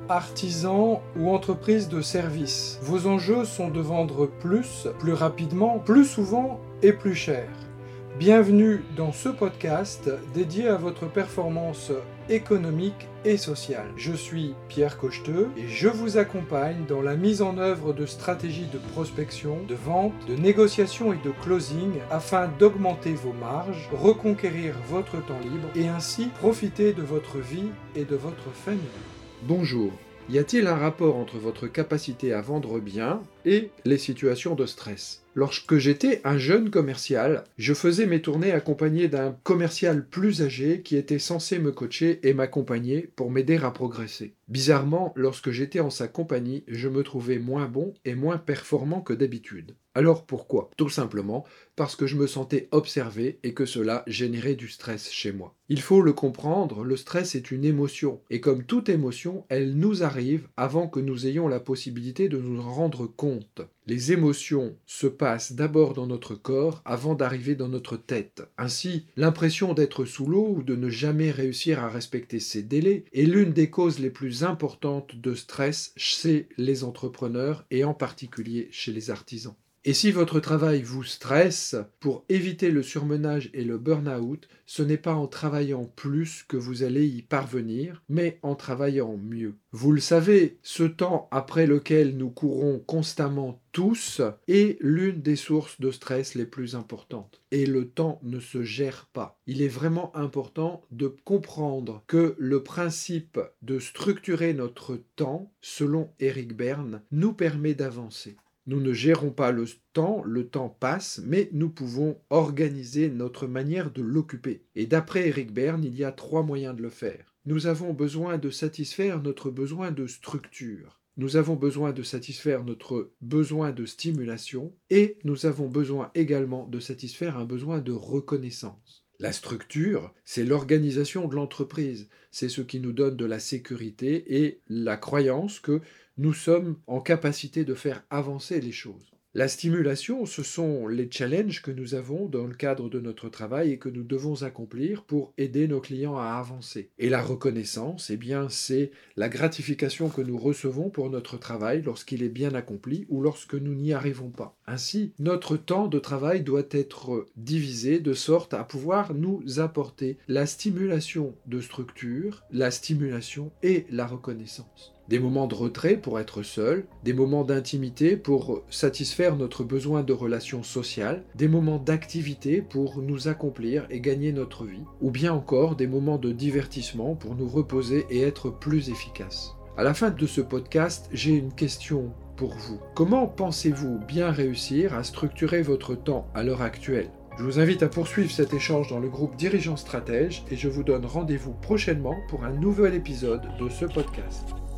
artisan ou entreprise de service. Vos enjeux sont de vendre plus rapidement, plus souvent et plus cher. Bienvenue dans ce podcast dédié à votre performance économique et sociale. Je suis Pierre Cocheteux et je vous accompagne dans la mise en œuvre de stratégies de prospection, de vente, de négociation et de closing afin d'augmenter vos marges, reconquérir votre temps libre et ainsi profiter de votre vie et de votre famille. Bonjour. Y a-t-il un rapport entre votre capacité à vendre bien et les situations de stress ? Lorsque j'étais un jeune commercial, je faisais mes tournées accompagné d'un commercial plus âgé qui était censé me coacher et m'accompagner pour m'aider à progresser. Bizarrement, lorsque j'étais en sa compagnie, je me trouvais moins bon et moins performant que d'habitude. Alors pourquoi ? Tout simplement parce que je me sentais observé et que cela générait du stress chez moi. Il faut le comprendre, le stress est une émotion et comme toute émotion, elle nous arrive avant que nous ayons la possibilité de nous en rendre compte. Les émotions se passent d'abord dans notre corps avant d'arriver dans notre tête. Ainsi, l'impression d'être sous l'eau ou de ne jamais réussir à respecter ses délais est l'une des causes les plus importantes de stress chez les entrepreneurs et en particulier chez les artisans. Et si votre travail vous stresse, pour éviter le surmenage et le burn-out, ce n'est pas en travaillant plus que vous allez y parvenir, mais en travaillant mieux. Vous le savez, ce temps après lequel nous courons constamment tous est l'une des sources de stress les plus importantes. Et le temps ne se gère pas. Il est vraiment important de comprendre que le principe de structurer notre temps, selon Eric Berne, nous permet d'avancer. Nous ne gérons pas le temps passe, mais nous pouvons organiser notre manière de l'occuper. Et d'après Eric Berne, il y a 3 moyens de le faire. Nous avons besoin de satisfaire notre besoin de structure. Nous avons besoin de satisfaire notre besoin de stimulation et nous avons besoin également de satisfaire un besoin de reconnaissance. La structure, c'est l'organisation de l'entreprise. C'est ce qui nous donne de la sécurité et la croyance que nous sommes en capacité de faire avancer les choses. La stimulation, ce sont les challenges que nous avons dans le cadre de notre travail et que nous devons accomplir pour aider nos clients à avancer. Et la reconnaissance, c'est la gratification que nous recevons pour notre travail lorsqu'il est bien accompli ou lorsque nous n'y arrivons pas. Ainsi, notre temps de travail doit être divisé de sorte à pouvoir nous apporter la stimulation de structure, la stimulation et la reconnaissance. Des moments de retrait pour être seul, des moments d'intimité pour satisfaire notre besoin de relations sociales, des moments d'activité pour nous accomplir et gagner notre vie, ou bien encore des moments de divertissement pour nous reposer et être plus efficaces. À la fin de ce podcast, j'ai une question pour vous. Comment pensez-vous bien réussir à structurer votre temps à l'heure actuelle ? Je vous invite à poursuivre cet échange dans le groupe Dirigeants Stratèges et je vous donne rendez-vous prochainement pour un nouvel épisode de ce podcast.